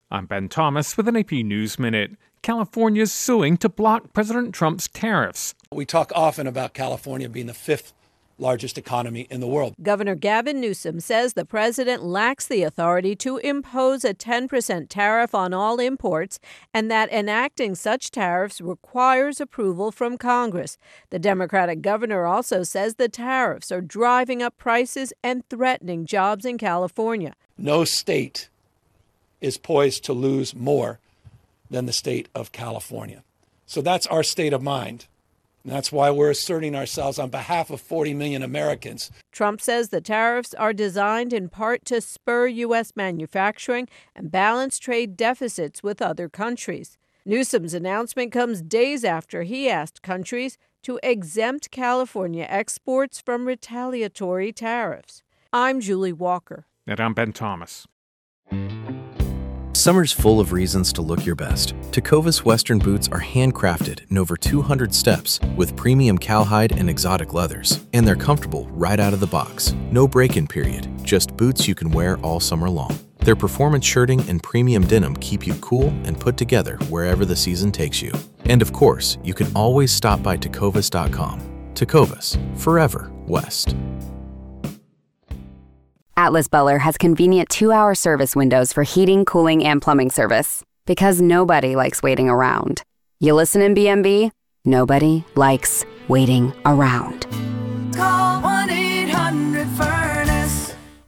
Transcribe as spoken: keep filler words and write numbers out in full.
I'm Ben Thomas with an A P News Minute. California's suing to block President Trump's tariffs. We talk often about California being the fifth largest economy in the world. Governor Gavin Newsom says the president lacks the authority to impose a ten percent tariff on all imports and that enacting such tariffs requires approval from Congress. The Democratic governor also says the tariffs are driving up prices and threatening jobs in California. No state is poised to lose more than the state of California. So that's our state of mind. And that's why we're asserting ourselves on behalf of forty million Americans. Trump says the tariffs are designed in part to spur U S manufacturing and balance trade deficits with other countries. Newsom's announcement comes days after he asked countries to exempt California exports from retaliatory tariffs. I'm Julie Walker. And I'm Ben Thomas. Summer's full of reasons to look your best. Tecovas Western boots are handcrafted in over two hundred steps with premium cowhide and exotic leathers. And they're comfortable right out of the box. No break-in period, just boots you can wear all summer long. Their performance shirting and premium denim keep you cool and put together wherever the season takes you. And of course, you can always stop by tecovas dot com. Tecovas, forever West. Atlas Buller has convenient two-hour service windows for heating, cooling, and plumbing service. Because nobody likes waiting around. You listen in B and B? Nobody likes waiting around. Call one